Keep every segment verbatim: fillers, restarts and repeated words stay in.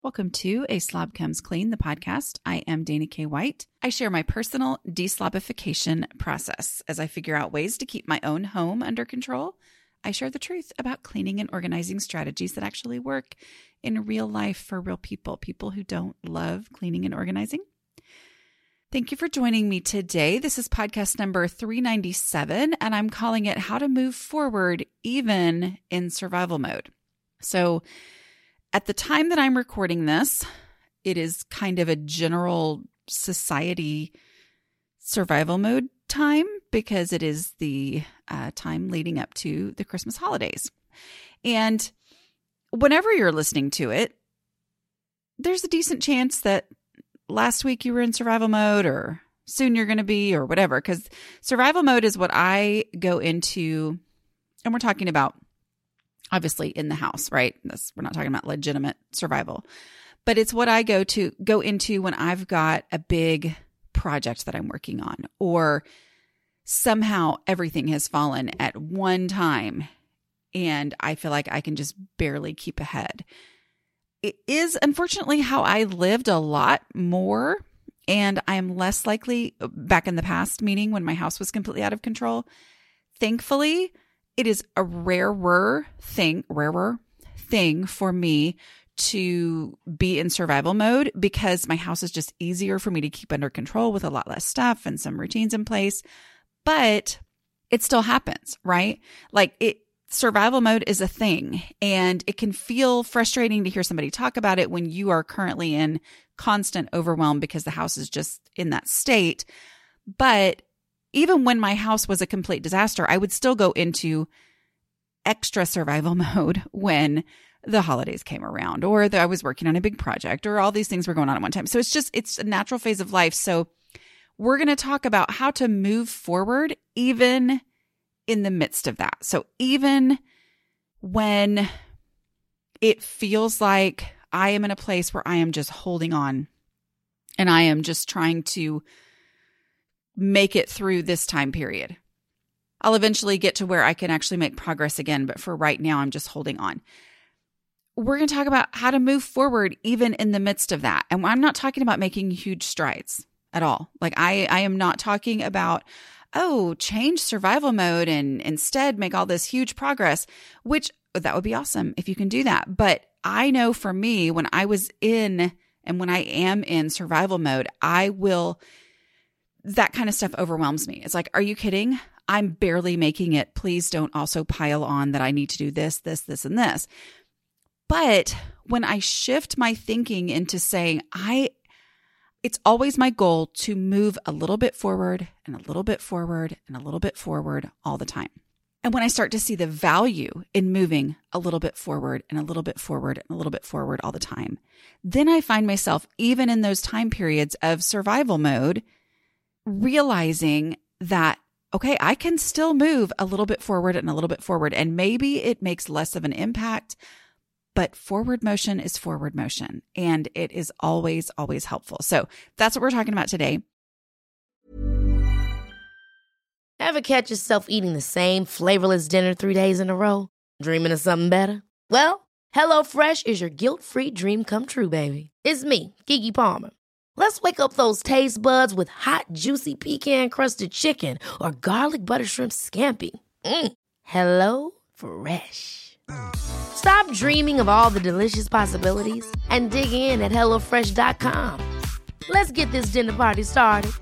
Welcome to A Slob Comes Clean, the podcast. I am Dana K. White. I share my personal deslobification process. As I figure out ways to keep my own home under control, I share the truth about cleaning and organizing strategies that actually work in real life for real people, people who don't love cleaning and organizing. Thank you for joining me today. This is podcast number three ninety-seven, and I'm calling it How to Move Forward Even in Survival Mode. So, at the time that I'm recording this, it is kind of a general society survival mode time because it is the uh, time leading up to the Christmas holidays. And whenever you're listening to it, there's a decent chance that last week you were in survival mode or soon you're going to be or whatever, because survival mode is what I go into, and we're talking about obviously in the house, right? That's, we're not talking about legitimate survival, but it's what I go to go into when I've got a big project that I'm working on, or somehow everything has fallen at one time and I feel like I can just barely keep ahead. It is unfortunately how I lived a lot more, and I am less likely back in the past, meaning when my house was completely out of control. Thankfully, it is a rarer thing, rarer thing for me to be in survival mode because my house is just easier for me to keep under control with a lot less stuff and some routines in place. But it still happens, right? Like it, survival mode is a thing, and it can feel frustrating to hear somebody talk about it when you are currently in constant overwhelm because the house is just in that state. But even when my house was a complete disaster, I would still go into extra survival mode when the holidays came around, or that I was working on a big project, or all these things were going on at one time. So it's just, it's a natural phase of life. So we're going to talk about how to move forward even in the midst of that. So even when it feels like I am in a place where I am just holding on and I am just trying to make it through this time period. I'll eventually get to where I can actually make progress again, but for right now, I'm just holding on. We're going to talk about how to move forward even in the midst of that. And I'm not talking about making huge strides at all. Like I, I am not talking about, oh, change survival mode and instead make all this huge progress, which that would be awesome if you can do that. But I know for me, when I was in and when I am in survival mode, I will that kind of stuff overwhelms me. It's like, are you kidding? I'm barely making it. Please don't also pile on that I need to do this, this, this, and this. But when I shift my thinking into saying, I, it's always my goal to move a little bit forward and a little bit forward and a little bit forward all the time. And when I start to see the value in moving a little bit forward and a little bit forward and a little bit forward all the time, then I find myself, even in those time periods of survival mode, realizing that, okay, I can still move a little bit forward and a little bit forward, and maybe it makes less of an impact, but forward motion is forward motion, and it is always, always helpful. So that's what we're talking about today. Ever catch yourself eating the same flavorless dinner three days in a row? Dreaming of something better? Well, HelloFresh is your guilt-free dream come true, baby. It's me, Keke Palmer. Let's wake up those taste buds with hot, juicy pecan-crusted chicken or garlic butter shrimp scampi. Mm. Hello Fresh. Stop dreaming of all the delicious possibilities and dig in at hello fresh dot com. Let's get this dinner party started.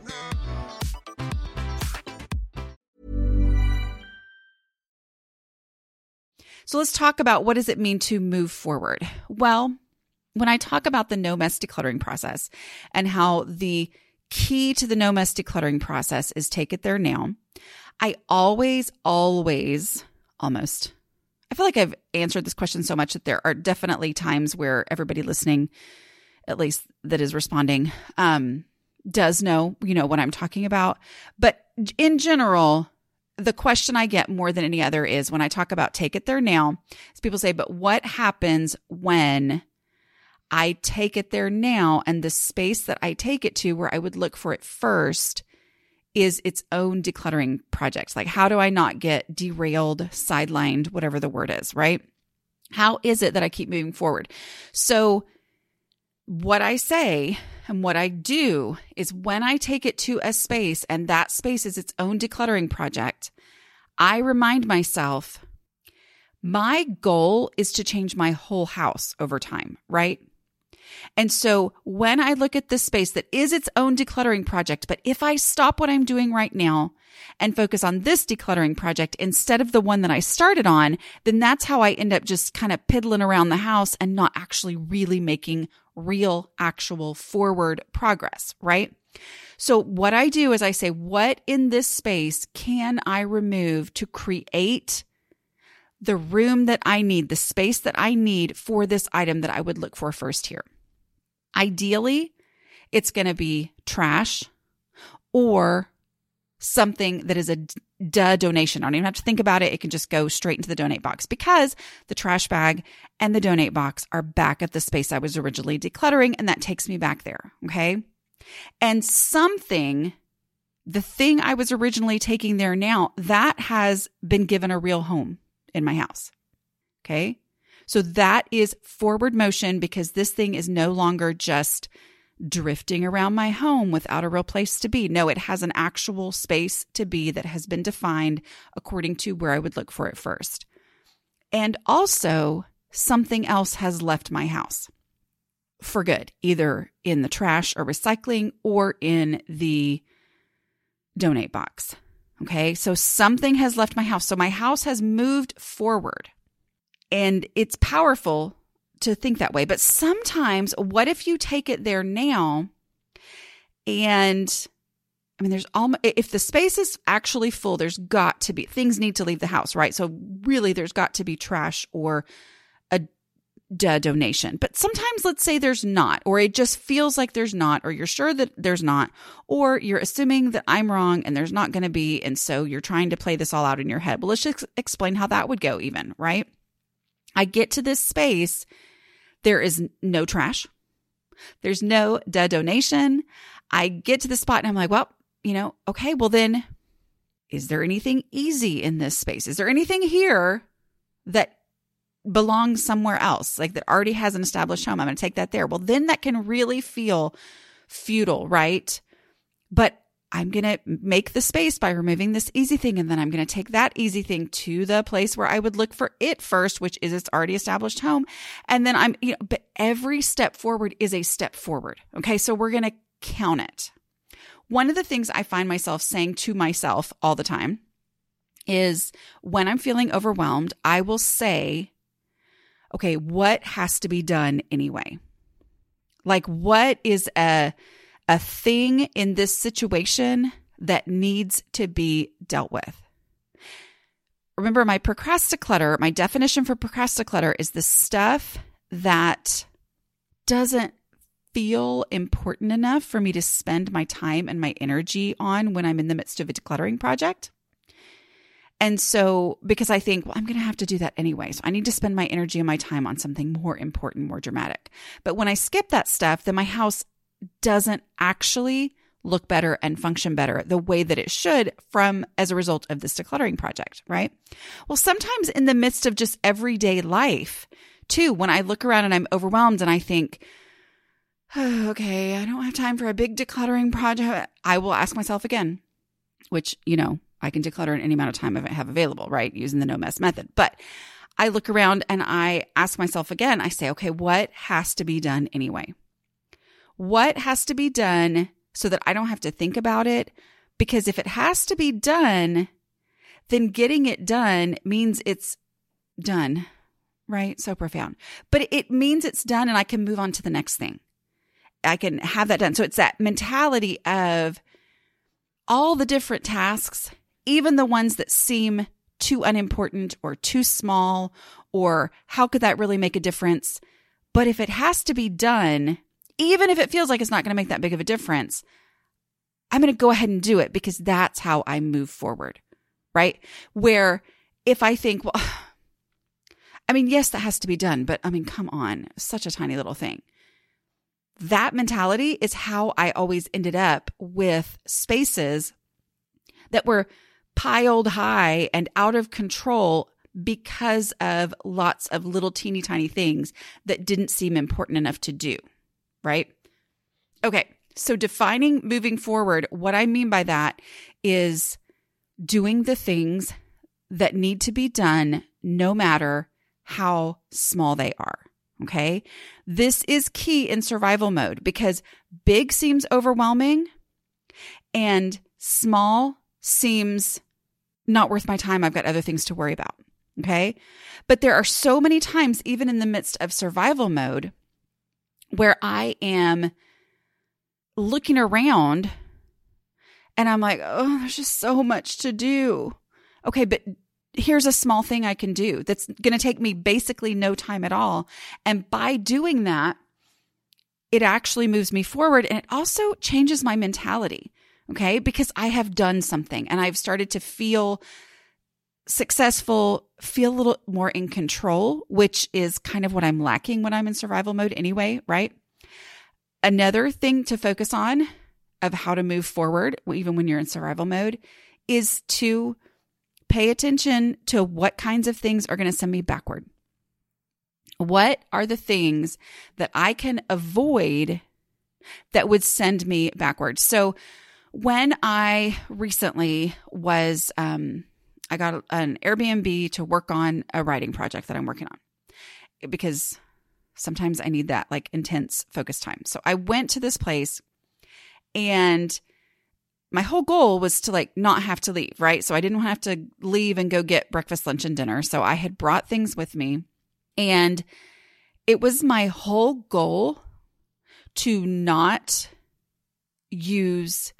So let's talk about, what does it mean to move forward? Well, when I talk about the no mess decluttering process and how the key to the no mess decluttering process is take it there now, I always, always, almost, I feel like I've answered this question so much that there are definitely times where everybody listening, at least that is responding, um, does know, you know, what I'm talking about. But in general, the question I get more than any other is when I talk about take it there now, is people say, but what happens when I take it there now and the space that I take it to where I would look for it first is its own decluttering project? Like, how do I not get derailed, sidelined, whatever the word is, right? How is it that I keep moving forward? So what I say and what I do is when I take it to a space and that space is its own decluttering project, I remind myself, my goal is to change my whole house over time, right? And so when I look at this space that is its own decluttering project, but if I stop what I'm doing right now and focus on this decluttering project instead of the one that I started on, then that's how I end up just kind of piddling around the house and not actually really making real, actual forward progress, right? So what I do is I say, what in this space can I remove to create the room that I need, the space that I need for this item that I would look for first here? Ideally, it's going to be trash or something that is a duh donation. I don't even have to think about it. It can just go straight into the donate box because the trash bag and the donate box are back at the space I was originally decluttering, and that takes me back there, okay? And something, the thing I was originally taking there now, that has been given a real home in my house, okay? So that is forward motion because this thing is no longer just drifting around my home without a real place to be. No, it has an actual space to be that has been defined according to where I would look for it first. And also, something else has left my house for good, either in the trash or recycling or in the donate box. Okay, so something has left my house. So my house has moved forward. And it's powerful to think that way. But sometimes, what if you take it there now and, I mean, there's almost, if the space is actually full, there's got to be, things need to leave the house, right? So really, there's got to be trash or a, a donation. But sometimes, let's say there's not, or it just feels like there's not, or you're sure that there's not, or you're assuming that I'm wrong and there's not going to be. And so you're trying to play this all out in your head. Well, let's just explain how that would go even, right? I get to this space, there is no trash. There's no duh donation. I get to the spot and I'm like, well, you know, okay, well then, is there anything easy in this space? Is there anything here that belongs somewhere else, like that already has an established home? I'm going to take that there. Well, then that can really feel futile, right? But I'm going to make the space by removing this easy thing. And then I'm going to take that easy thing to the place where I would look for it first, which is its already established home. And then I'm, you know, but every step forward is a step forward. Okay. So we're going to count it. One of the things I find myself saying to myself all the time is when I'm feeling overwhelmed, I will say, okay, what has to be done anyway? Like, what is a, a thing in this situation that needs to be dealt with? Remember, my procrasticlutter, my definition for procrasticlutter is the stuff that doesn't feel important enough for me to spend my time and my energy on when I'm in the midst of a decluttering project. And so, because I think, well, I'm going to have to do that anyway. So I need to spend my energy and my time on something more important, more dramatic. But when I skip that stuff, then my house doesn't actually look better and function better the way that it should from as a result of this decluttering project, right? Well, sometimes in the midst of just everyday life too, when I look around and I'm overwhelmed and I think, oh, okay, I don't have time for a big decluttering project, I will ask myself again, which, you know, I can declutter in any amount of time I have available, right? Using the no mess method. But I look around and I ask myself again, I say, okay, what has to be done anyway? What has to be done so that I don't have to think about it? Because if it has to be done, then getting it done means it's done, right? So profound. But it means it's done and I can move on to the next thing. I can have that done. So it's that mentality of all the different tasks, even the ones that seem too unimportant or too small, or how could that really make a difference? But if it has to be done, even if it feels like it's not going to make that big of a difference, I'm going to go ahead and do it because that's how I move forward, right? Where if I think, well, I mean, yes, that has to be done, but I mean, come on, such a tiny little thing. That mentality is how I always ended up with spaces that were piled high and out of control because of lots of little teeny tiny things that didn't seem important enough to do. right? Okay. So defining moving forward, what I mean by that is doing the things that need to be done no matter how small they are. Okay. This is key in survival mode because big seems overwhelming and small seems not worth my time. I've got other things to worry about. Okay. But there are so many times, even in the midst of survival mode, where I am looking around and I'm like, oh, there's just so much to do. Okay, but here's a small thing I can do that's going to take me basically no time at all. And by doing that, it actually moves me forward and it also changes my mentality. Okay, because I have done something and I've started to feel successful, feel a little more in control, which is kind of what I'm lacking when I'm in survival mode anyway, right? Another thing to focus on of how to move forward, even when you're in survival mode, is to pay attention to what kinds of things are going to send me backward. What are the things that I can avoid that would send me backwards? So when I recently was, um, I got an Airbnb to work on a writing project that I'm working on because sometimes I need that like intense focus time. So I went to this place and my whole goal was to like not have to leave, right? So I didn't have to leave and go get breakfast, lunch, and dinner. So I had brought things with me and it was my whole goal to not use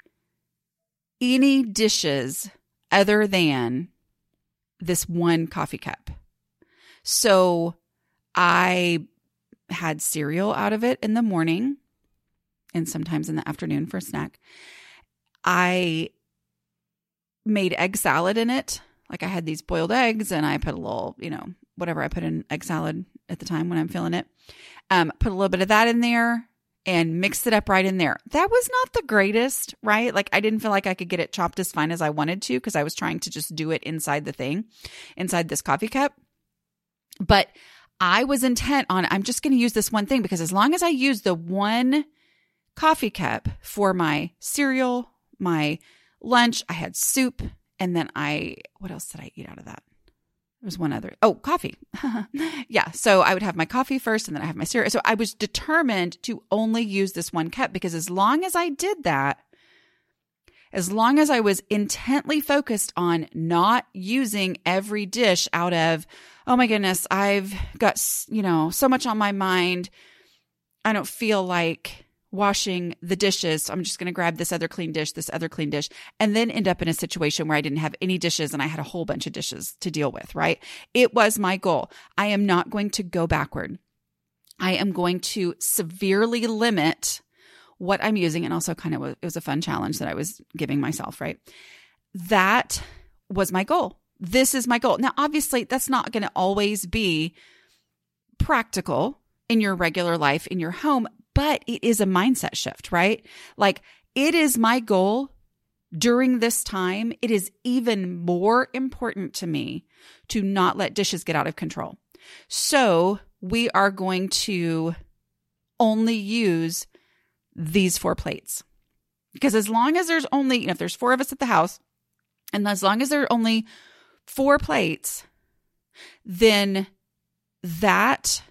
any dishes other than this one coffee cup. So I had cereal out of it in the morning and sometimes in the afternoon for a snack. I made egg salad in it. Like I had these boiled eggs and I put a little, you know, whatever I put in egg salad at the time when I'm feeling it. Um, put a little bit of that in there and mixed it up right in there. That was not the greatest, right? Like I didn't feel like I could get it chopped as fine as I wanted to because I was trying to just do it inside the thing, inside this coffee cup. But I was intent on, I'm just going to use this one thing because as long as I use the one coffee cup for my cereal, my lunch, I had soup, and then I, what else did I eat out of that? There was one other, oh, coffee. Yeah. So I would have my coffee first and then I have my cereal. So I was determined to only use this one cup because as long as I did that, as long as I was intently focused on not using every dish out of, oh my goodness, I've got, you know, so much on my mind. I don't feel like washing the dishes. So I'm just going to grab this other clean dish, this other clean dish, and then end up in a situation where I didn't have any dishes and I had a whole bunch of dishes to deal with, right? It was my goal. I am not going to go backward. I am going to severely limit what I'm using. And also kind of, it was a fun challenge that I was giving myself, right? That was my goal. This is my goal. Now, obviously that's not going to always be practical in your regular life, in your home, but it is a mindset shift, right? Like it is my goal during this time. It is even more important to me to not let dishes get out of control. So we are going to only use these four plates because as long as there's only, you know, if there's four of us at the house and as long as there are only four plates, then that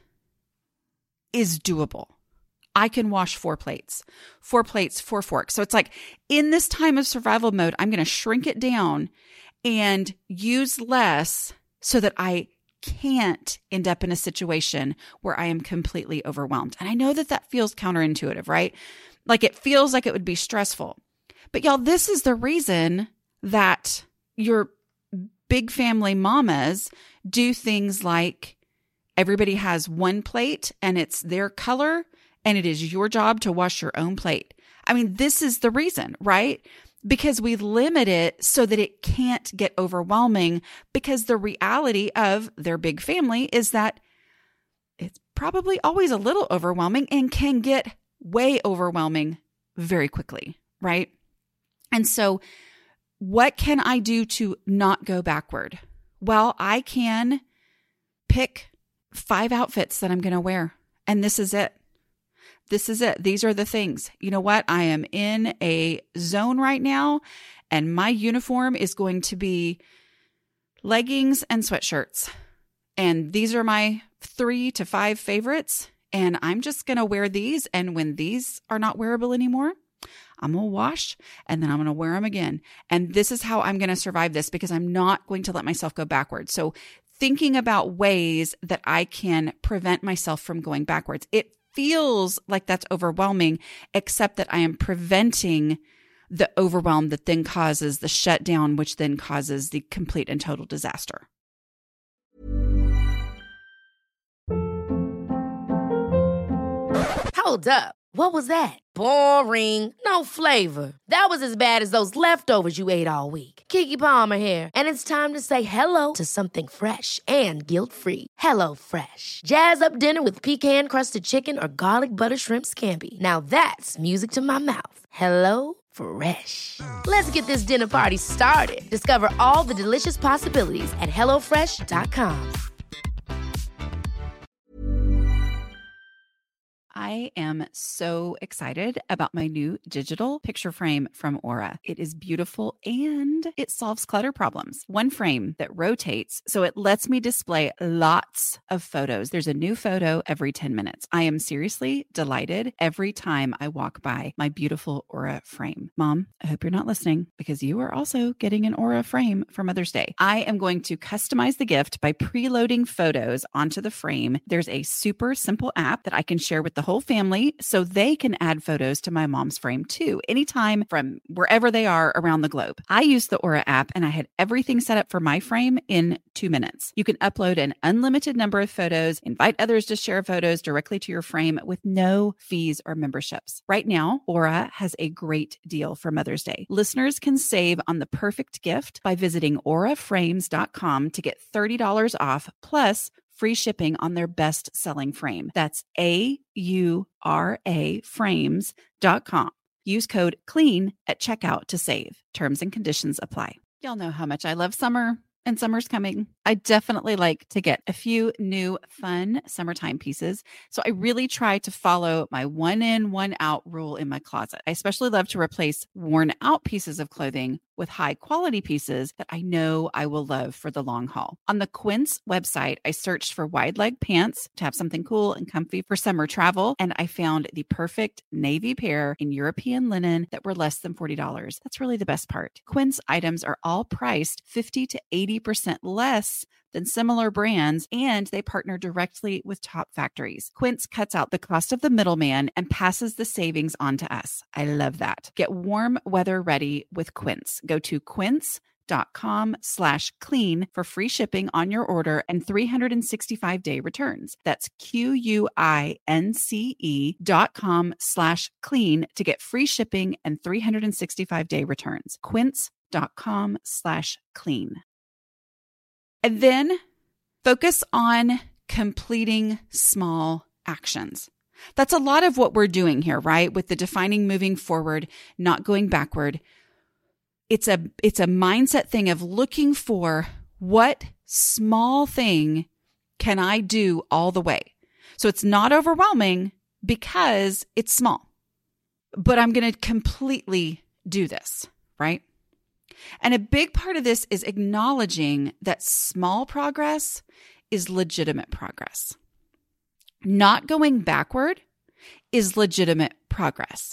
is doable. I can wash four plates, four plates, four forks. So it's like in this time of survival mode, I'm going to shrink it down and use less so that I can't end up in a situation where I am completely overwhelmed. And I know that that feels counterintuitive, right? Like it feels like it would be stressful. But y'all, this is the reason that your big family mamas do things like everybody has one plate and it's their color and it is your job to wash your own plate. I mean, this is the reason, right? Because we limit it so that it can't get overwhelming because the reality of their big family is that it's probably always a little overwhelming and can get way overwhelming very quickly, right? And so what can I do to not go backward? Well, I can pick five outfits that I'm going to wear, and this is it. This is it. These are the things. You know what? I am in a zone right now, and my uniform is going to be leggings and sweatshirts. And these are my three to five favorites. And I'm just going to wear these. And when these are not wearable anymore, I'm going to wash and then I'm going to wear them again. And this is how I'm going to survive this, because I'm not going to let myself go backwards. So thinking about ways that I can prevent myself from going backwards. It feels like that's overwhelming, except that I am preventing the overwhelm that then causes the shutdown, which then causes the complete and total disaster. Hold up. What was that? Boring. No flavor. That was as bad as those leftovers you ate all week. Keke Palmer here. And it's time to say hello to something fresh and guilt-free. Hello Fresh. Jazz up dinner with pecan-crusted chicken or garlic butter shrimp scampi. Now that's music to my mouth. Hello Fresh. Let's get this dinner party started. Discover all the delicious possibilities at hello fresh dot com. I am so excited about my new digital picture frame from Aura. It is beautiful and it solves clutter problems. One frame that rotates, so it lets me display lots of photos. There's a new photo every ten minutes. I am seriously delighted every time I walk by my beautiful Aura frame. Mom, I hope you're not listening, because you are also getting an Aura frame for Mother's Day. I am going to customize the gift by preloading photos onto the frame. There's a super simple app that I can share with the whole family so they can add photos to my mom's frame too, anytime from wherever they are around the globe. I used the Aura app and I had everything set up for my frame in two minutes. You can upload an unlimited number of photos, invite others to share photos directly to your frame with no fees or memberships. Right now, Aura has a great deal for Mother's Day. Listeners can save on the perfect gift by visiting aura frames dot com to get thirty dollars off plus free shipping on their best-selling frame. That's A U R A frames dot com. Use code CLEAN at checkout to save. Terms and conditions apply. Y'all know how much I love summer, and summer's coming. I definitely like to get a few new fun summertime pieces. So I really try to follow my one in, one out rule in my closet. I especially love to replace worn out pieces of clothing with high quality pieces that I know I will love for the long haul. On the Quince website, I searched for wide leg pants to have something cool and comfy for summer travel, and I found the perfect navy pair in European linen that were less than forty dollars. That's really the best part. Quince items are all priced fifty to eighty percent less than similar brands, and they partner directly with top factories. Quince cuts out the cost of the middleman and passes the savings on to us. I love that. Get warm weather ready with Quince. Go to quince.com slash clean for free shipping on your order and three hundred sixty-five day returns. That's Q-U-I-N-C-E dot com slash clean to get free shipping and three hundred sixty-five day returns. Quince.com slash clean. And then focus on completing small actions. That's a lot of what we're doing here, right? With the defining moving forward, not going backward. It's a, it's a mindset thing of looking for what small thing can I do all the way. So it's not overwhelming because it's small, but I'm going to completely do this, right? And a big part of this is acknowledging that small progress is legitimate progress. Not going backward is legitimate progress.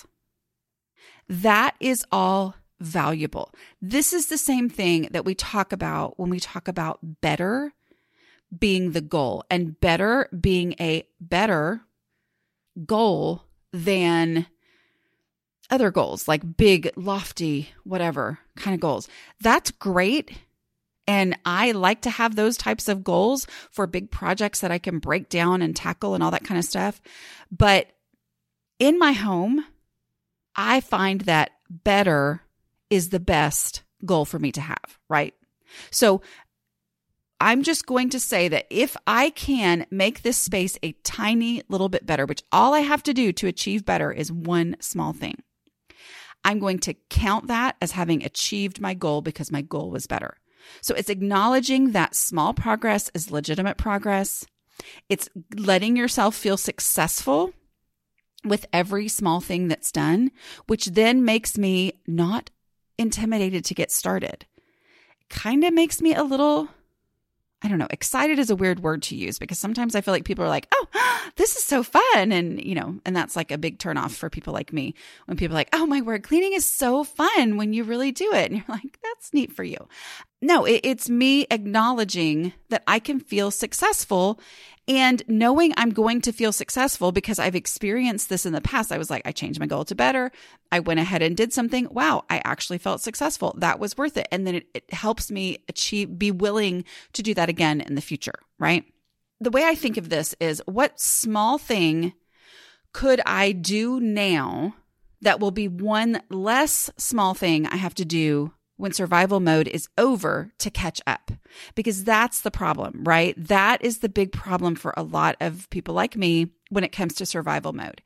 That is all valuable. This is the same thing that we talk about when we talk about better being the goal and better being a better goal than other goals, like big, lofty, whatever kind of goals. That's great. And I like to have those types of goals for big projects that I can break down and tackle and all that kind of stuff. But in my home, I find that better is the best goal for me to have, right? So I'm just going to say that if I can make this space a tiny little bit better, which all I have to do to achieve better is one small thing, I'm going to count that as having achieved my goal because my goal was better. So it's acknowledging that small progress is legitimate progress. It's letting yourself feel successful with every small thing that's done, which then makes me not intimidated to get started. Kind of makes me a little, I don't know, excited is a weird word to use because sometimes I feel like people are like, oh, this is so fun. And, you know, and that's like a big turnoff for people like me when people are like, oh my word, cleaning is so fun when you really do it. And you're like, that's neat for you. No, it, it's me acknowledging that I can feel successful and knowing I'm going to feel successful because I've experienced this in the past. I was like, I changed my goal to better. I went ahead and did something. Wow, I actually felt successful. That was worth it. And then it, it helps me achieve, be willing to do that again in the future, right? The way I think of this is what small thing could I do now that will be one less small thing I have to do when survival mode is over to catch up? Because that's the problem, right? That is the big problem for a lot of people like me when it comes to survival mode.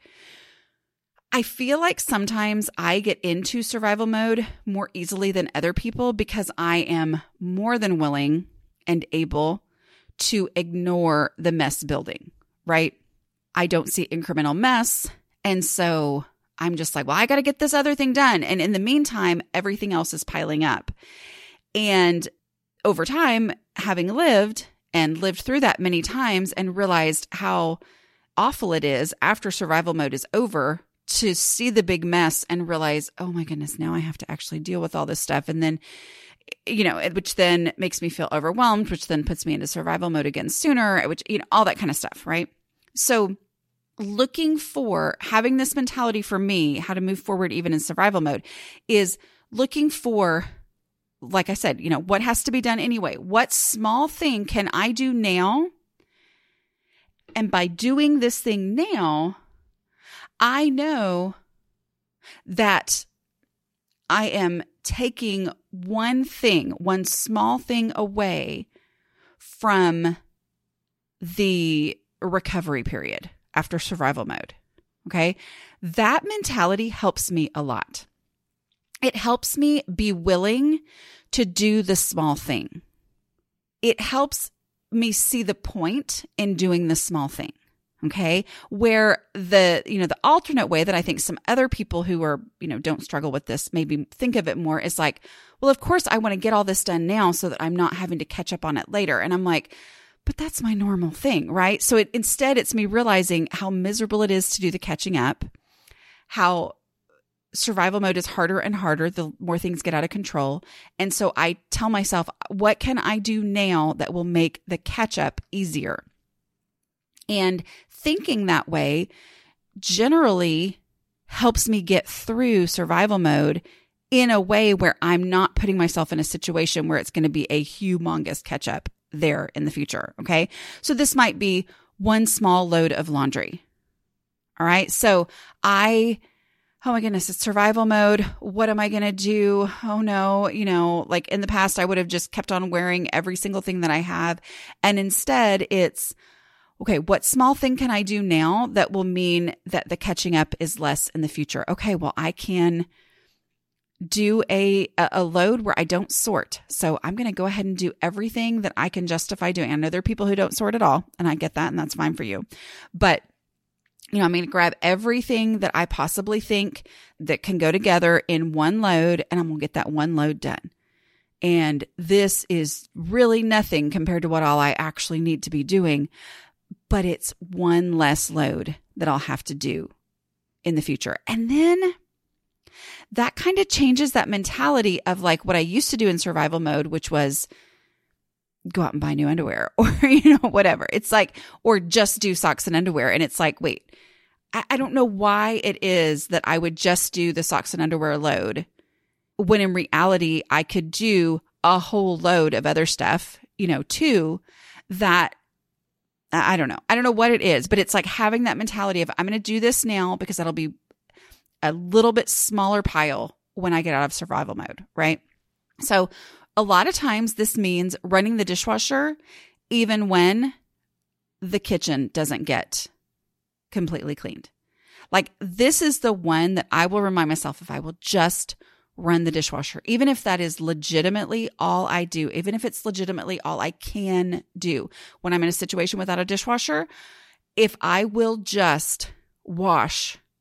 I feel like sometimes I get into survival mode more easily than other people because I am more than willing and able to ignore the mess building, right? I don't see incremental mess. And so I'm just like, well, I got to get this other thing done. And in the meantime, everything else is piling up. And over time, having lived and lived through that many times and realized how awful it is after survival mode is over to see the big mess and realize, oh my goodness, now I have to actually deal with all this stuff. And then, you know, which then makes me feel overwhelmed, which then puts me into survival mode again sooner, which, you know, all that kind of stuff, right? So looking for, having this mentality for me, how to move forward even in survival mode, is looking for, like I said, you know, what has to be done anyway? What small thing can I do now? And by doing this thing now, I know that I am taking one thing, one small thing away from the recovery period after survival mode. Okay. That mentality helps me a lot. It helps me be willing to do the small thing. It helps me see the point in doing the small thing. Okay. Where the, you know, the alternate way that I think some other people who are, you know, don't struggle with this, maybe think of it more is like, well, of course I want to get all this done now so that I'm not having to catch up on it later. And I'm like, but that's my normal thing, right? So it, instead it's me realizing how miserable it is to do the catching up, how survival mode is harder and harder the more things get out of control. And so I tell myself, what can I do now that will make the catch up easier? And thinking that way generally helps me get through survival mode in a way where I'm not putting myself in a situation where it's going to be a humongous catch up there in the future. Okay. So this might be one small load of laundry. All right. So I, oh my goodness, it's survival mode. What am I going to do? Oh no. You know, like in the past, I would have just kept on wearing every single thing that I have. And instead it's, okay, what small thing can I do now that will mean that the catching up is less in the future? Okay, well, I can do a a load where I don't sort. So I'm going to go ahead and do everything that I can justify doing. I know there are people who don't sort at all, and I get that, and that's fine for you. But, you know, I'm going to grab everything that I possibly think that can go together in one load, and I'm going to get that one load done. And this is really nothing compared to what all I actually need to be doing. But it's one less load that I'll have to do in the future. And then that kind of changes that mentality of like what I used to do in survival mode, which was go out and buy new underwear or, you know, whatever. It's like, or just do socks and underwear. And it's like, wait, I, I don't know why it is that I would just do the socks and underwear load when in reality I could do a whole load of other stuff, you know, too, that I don't know. I don't know what it is, but it's like having that mentality of I'm going to do this now because that'll be a little bit smaller pile when I get out of survival mode, right? So a lot of times this means running the dishwasher even when the kitchen doesn't get completely cleaned. Like this is the one that I will remind myself if I will just run the dishwasher, even if that is legitimately all I do, even if it's legitimately all I can do when I'm in a situation without a dishwasher, if I will just wash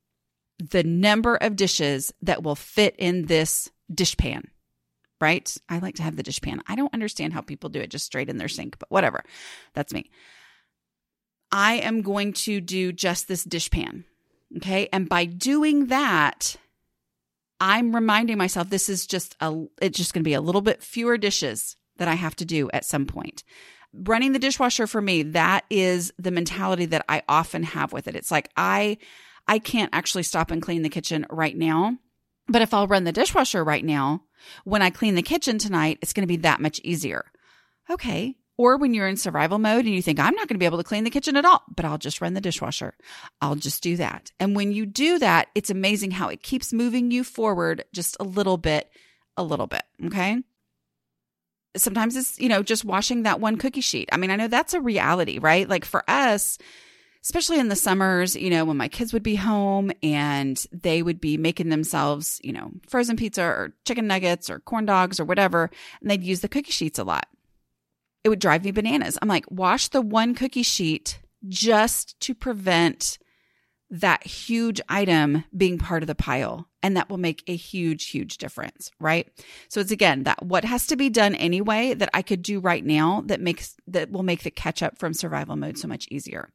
the number of dishes that will fit in this dish pan, right? I like to have the dish pan. I don't understand how people do it just straight in their sink, but whatever. That's me. I am going to do just this dish pan, okay? And by doing that, I'm reminding myself this is just a, it's just going to be a little bit fewer dishes that I have to do at some point. Running the dishwasher for me, that is the mentality that I often have with it. It's like I, I can't actually stop and clean the kitchen right now, but if I'll run the dishwasher right now, when I clean the kitchen tonight, it's going to be that much easier. Okay. Or when you're in survival mode and you think, I'm not going to be able to clean the kitchen at all, but I'll just run the dishwasher. I'll just do that. And when you do that, it's amazing how it keeps moving you forward just a little bit, a little bit. Okay. Sometimes it's, you know, just washing that one cookie sheet. I mean, I know that's a reality, right? Like for us, especially in the summers, you know, when my kids would be home and they would be making themselves, you know, frozen pizza or chicken nuggets or corn dogs or whatever, and they'd use the cookie sheets a lot. It would drive me bananas. I'm like, wash the one cookie sheet just to prevent that huge item being part of the pile. And that will make a huge, huge difference, right? So it's again, that what has to be done anyway that I could do right now that makes, that will make the catch up from survival mode so much easier.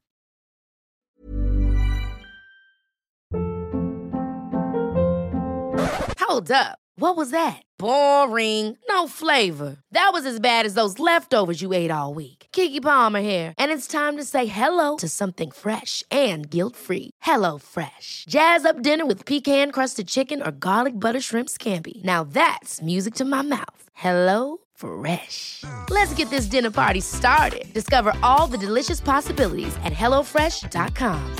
Hold up. What was that? Boring. No flavor. That was as bad as those leftovers you ate all week. Keke Palmer here. And it's time to say hello to something fresh and guilt-free. Hello Fresh. Jazz up dinner with pecan-crusted chicken or garlic butter shrimp scampi. Now that's music to my mouth. Hello Fresh. Let's get this dinner party started. Discover all the delicious possibilities at hello fresh dot com.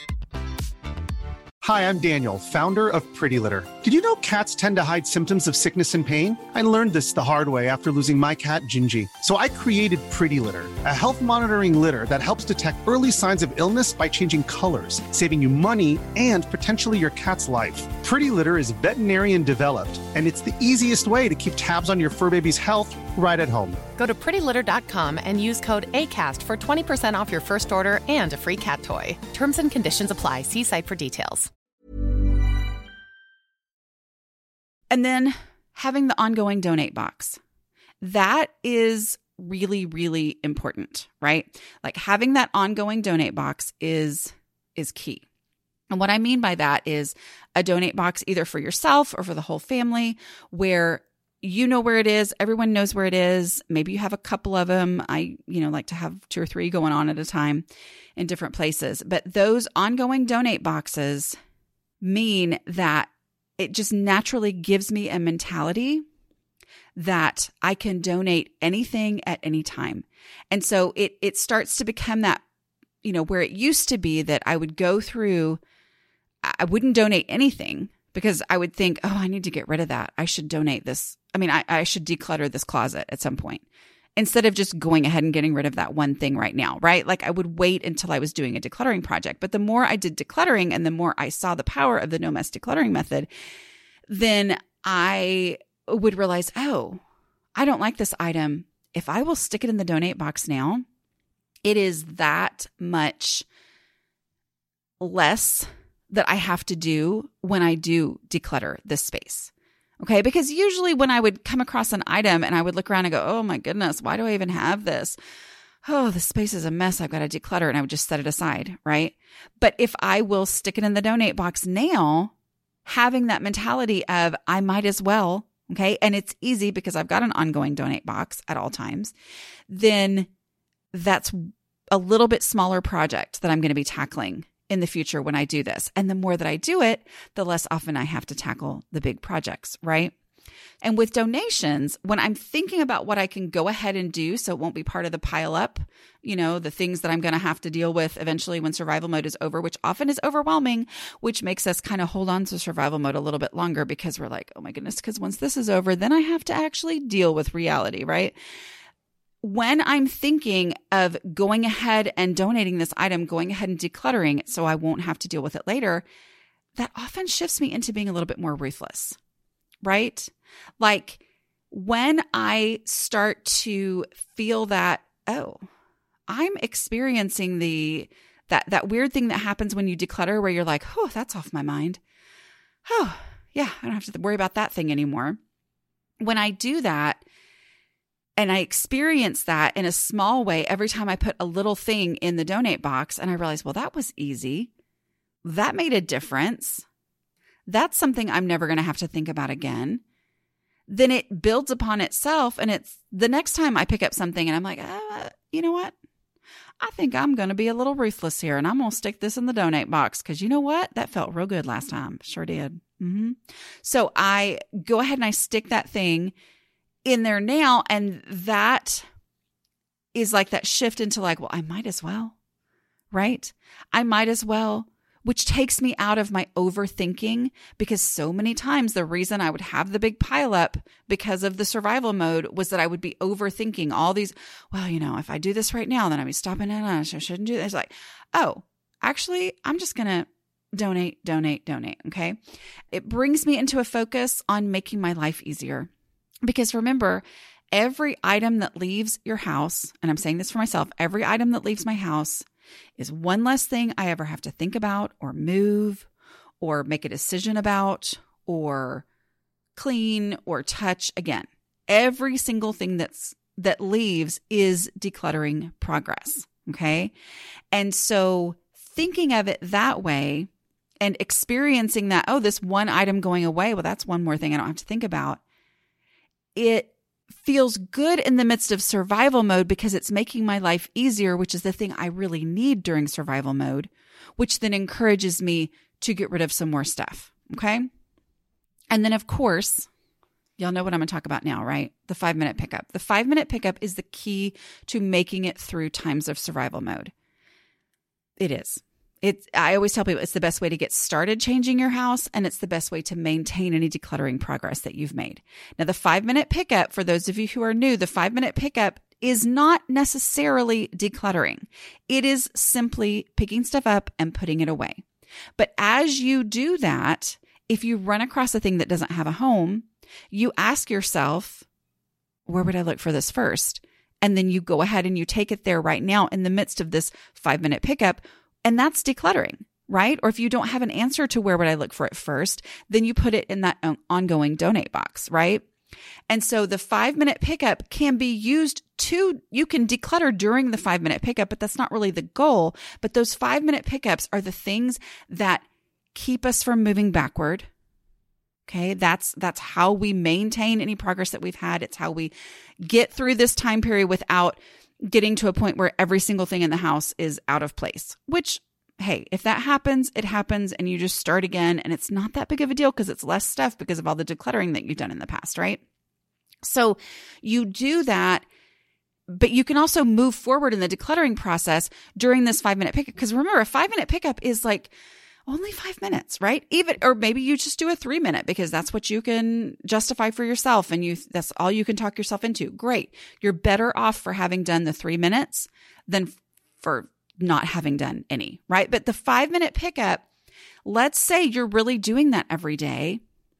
Hi, I'm Daniel, founder of Pretty Litter. Did you know cats tend to hide symptoms of sickness and pain? I learned this the hard way after losing my cat, Gingy. So I created Pretty Litter, a health monitoring litter that helps detect early signs of illness by changing colors, saving you money and potentially your cat's life. Pretty Litter is veterinarian developed, and it's the easiest way to keep tabs on your fur baby's health right at home. Go to pretty litter dot com and use code ACAST for twenty percent off your first order and a free cat toy. Terms and conditions apply. See site for details. And then having the ongoing donate box. That is really, really important, right? Like having that ongoing donate box is, is key. And what I mean by that is a donate box either for yourself or for the whole family where you know where it is. Everyone knows where it is. Maybe you have a couple of them. I, you know, like to have two or three going on at a time in different places. But those ongoing donate boxes mean that it just naturally gives me a mentality that I can donate anything at any time. And so it it starts to become that, you know, where it used to be that I would go through, I wouldn't donate anything because I would think, oh, I need to get rid of that. I should donate this. I mean, I, I should declutter this closet at some point instead of just going ahead and getting rid of that one thing right now, right? Like I would wait until I was doing a decluttering project. But the more I did decluttering and the more I saw the power of the no mess decluttering method, then I would realize, oh, I don't like this item. If I will stick it in the donate box now, it is that much less that I have to do when I do declutter this space. Okay, because usually when I would come across an item and I would look around and go, oh my goodness, why do I even have this? Oh, the space is a mess. I've got to declutter, and I would just set it aside, right? But if I will stick it in the donate box now, having that mentality of I might as well, okay, and it's easy because I've got an ongoing donate box at all times, then that's a little bit smaller project that I'm going to be tackling in the future when I do this. And the more that I do it, the less often I have to tackle the big projects, right? And with donations, when I'm thinking about what I can go ahead and do so it won't be part of the pile up, you know, the things that I'm going to have to deal with eventually when survival mode is over, which often is overwhelming, which makes us kind of hold on to survival mode a little bit longer because we're like, oh my goodness, because once this is over, then I have to actually deal with reality, right? When I'm thinking of going ahead and donating this item, going ahead and decluttering it so I won't have to deal with it later, that often shifts me into being a little bit more ruthless, right? Like when I start to feel that, oh, I'm experiencing the that that weird thing that happens when you declutter where you're like, oh, that's off my mind. oh, yeah, I don't have to worry about that thing anymore. When I do that, and I experience that in a small way every time I put a little thing in the donate box, and I realize, well, that was easy. That made a difference. That's something I'm never going to have to think about again. Then it builds upon itself, and it's the next time I pick up something and I'm like, uh, you know what? I think I'm going to be a little ruthless here, and I'm going to stick this in the donate box because you know what? That felt real good last time. Sure did. Mm-hmm. So I go ahead and I stick that thing in there now, and that is like that shift into like, well, I might as well, right? I might as well, which takes me out of my overthinking, because so many times the reason I would have the big pileup because of the survival mode was that I would be overthinking all these, well, you know, if I do this right now, then I'd be stopping in. I shouldn't do this. It's like, oh, actually, I'm just going to donate, donate, donate. Okay. It brings me into a focus on making my life easier. Because remember, every item that leaves your house, and I'm saying this for myself, every item that leaves my house is one less thing I ever have to think about or move or make a decision about or clean or touch again. Every single thing that's that leaves is decluttering progress, okay? And so thinking of it that way and experiencing that, oh, this one item going away, well, that's one more thing I don't have to think about. It feels good in the midst of survival mode because it's making my life easier, which is the thing I really need during survival mode, which then encourages me to get rid of some more stuff. Okay. And then of course, y'all know what I'm going to talk about now, right? The five minute pickup. The five minute pickup is the key to making it through times of survival mode. It is. It's, I always tell people it's the best way to get started changing your house, and it's the best way to maintain any decluttering progress that you've made. Now, the five-minute pickup, for those of you who are new, the five-minute pickup is not necessarily decluttering. It is simply picking stuff up and putting it away. But as you do that, if you run across a thing that doesn't have a home, you ask yourself, where would I look for this first? And then you go ahead and you take it there right now in the midst of this five-minute pickup. And that's decluttering, right? Or if you don't have an answer to where would I look for it first, then you put it in that ongoing donate box, right? And so the five minute pickup can be used to, you can declutter during the five minute pickup, but that's not really the goal. But those five minute pickups are the things that keep us from moving backward. Okay. That's, that's how we maintain any progress that we've had. It's how we get through this time period without getting to a point where every single thing in the house is out of place, which, hey, if that happens, it happens and you just start again. And it's not that big of a deal because it's less stuff because of all the decluttering that you've done in the past, right? So you do that, but you can also move forward in the decluttering process during this five minute pickup. Because remember, a five minute pickup is like only five minutes, right? Even, or maybe you just do a three minute because that's what you can justify for yourself and you, that's all you can talk yourself into. Great. You're better off for having done the three minutes than for not having done any, right? But the five minute pickup, let's say you're really doing that every day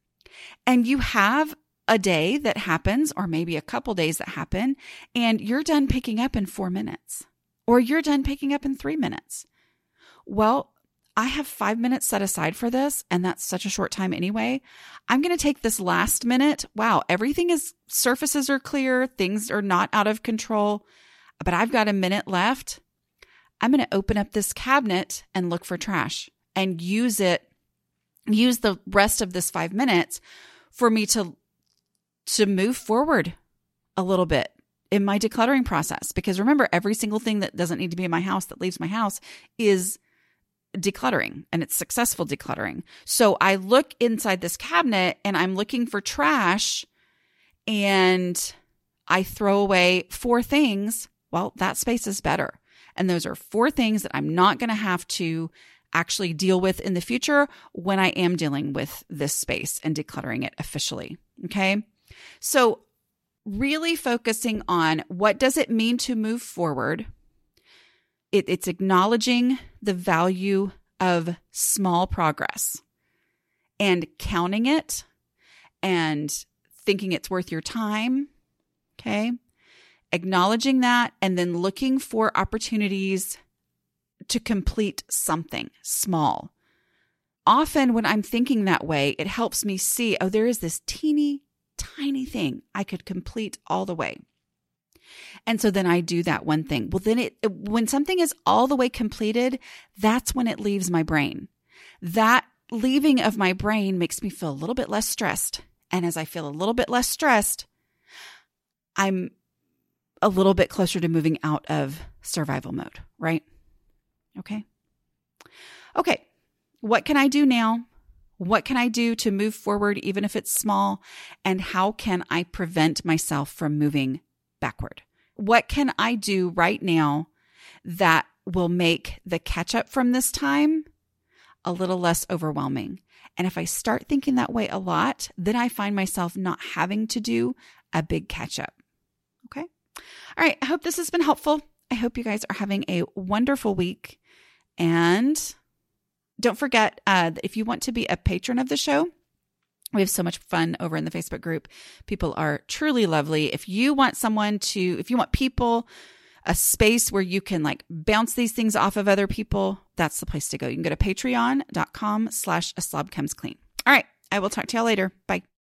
and you have a day that happens, or maybe a couple days that happen, and you're done picking up in four minutes or you're done picking up in three minutes. Well, I have five minutes set aside for this, and that's such a short time anyway. I'm going to take this last minute. Wow, everything is, surfaces are clear, things are not out of control, but I've got a minute left. I'm going to open up this cabinet and look for trash and use it, use the rest of this five minutes for me to, to move forward a little bit in my decluttering process. Because remember, every single thing that doesn't need to be in my house that leaves my house is decluttering, and it's successful decluttering. So I look inside this cabinet and I'm looking for trash and I throw away four things. Well, that space is better. And those are four things that I'm not going to have to actually deal with in the future when I am dealing with this space and decluttering it officially. Okay. So really focusing on what does it mean to move forward? It, it's acknowledging the value of small progress and counting it and thinking it's worth your time. Okay. Acknowledging that and then looking for opportunities to complete something small. often when I'm thinking that way, it helps me see, oh, there is this teeny tiny thing I could complete all the way. And so then I do that one thing. Well, then it, when something is all the way completed, that's when it leaves my brain. That leaving of my brain makes me feel a little bit less stressed. And as I feel a little bit less stressed, I'm a little bit closer to moving out of survival mode, right? Okay. Okay. What can I do now? What can I do to move forward, even if it's small? And how can I prevent myself from moving backward? What can I do right now that will make the catch up from this time a little less overwhelming? And if I start thinking that way a lot, then I find myself not having to do a big catch up. Okay. All right. I hope this has been helpful. I hope you guys are having a wonderful week. And don't forget, uh, that if you want to be a patron of the show, we have so much fun over in the Facebook group. People are truly lovely. If you want someone to, if you want people, a space where you can like bounce these things off of other people, that's the place to go. You can go to patreon.com slash a slob comes clean. All right. I will talk to y'all later. Bye.